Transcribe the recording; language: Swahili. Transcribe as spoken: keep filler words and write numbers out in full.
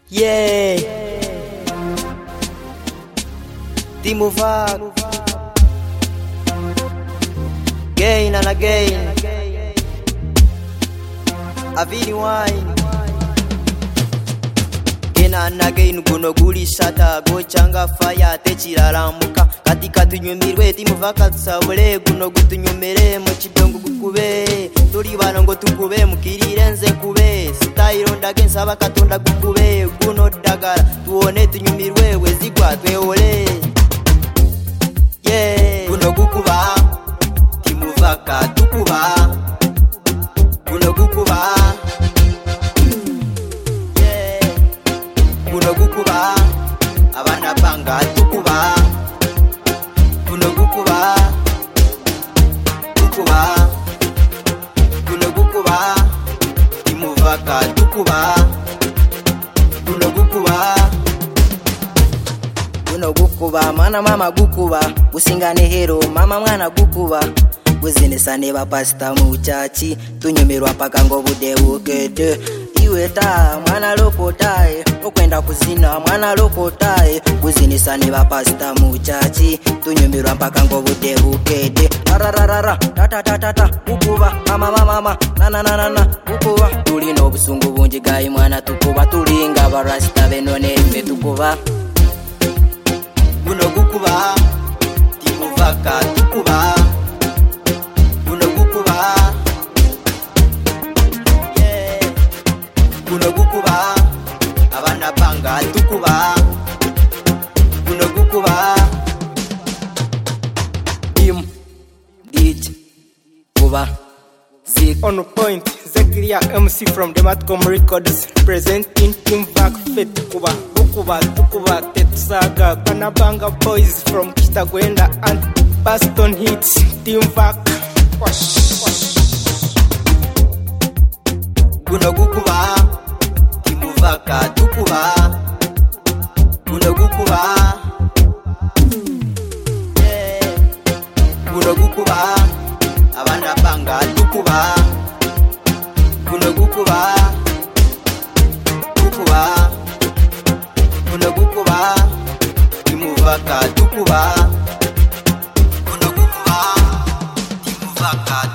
Yeah. Timo Vac. Gain and again. Avini wine. Gain and again. Guno guli shata. Go changa fire. Techiraramuka. Katika tunyumirwe. Timo Vac atusabule. Guno gutunyumire. Mochidongo gukube. Turi banongo tukube. Mukirire nze kube. Style ndage nsaba katonda gukube. Guno dagara. Tuone tunyumirwe. Wezigwa tweole. Yeah. Guno gukuba. Timo Vac tukuba. Guno gukuba. Yeah. Guno gukuba. Abana banga tukuba. Guno gukuba. Tukuba. Guno gukuba. Timo Vac tukuba. Guno gukuba. Guno gukuba. Mana mama gukuba. Usingane hero mama mwana gukuba. Buzinesane ba pasta mu chachi. Tunyumirwa paka ngo bude ukede. Iwe ta mwana lokotae. Okwenda kuzina mwana lokotae. Buzinesane ba pasta mu chachi. Tunyumirwa paka ngo bude ukede. Rararara tata tata tata gukuba. Mama mama mama na na na na na gukuba. Tuli no busungu bunji gai mwana tukuba. Tulinga barasta benone me tukuba. Guno gukuba. Timo Vac tukuba. Guno gukuba. Yeah. Guno gukuba. Abana banga tukuba. Guno gukuba. Dim Dij Kuba Zik On point, Zakaria M C from Dematcom Records, presenting Timo Vac Fit Kuba, Kuba, Tukuba, Tetsaga, Kanabanga Boys from Kitagwenda and Baston Hits, Timo Vac. Wash, wash. Guno gukuba. Timo Vac tukuba. Guno gukuba. Yeah. Guno gukuba. Abana banga tukuba. Guno gukuba. Tukuba. Guno gukuba. Timo Vac tukuba. Guno gukuba. Timo Vac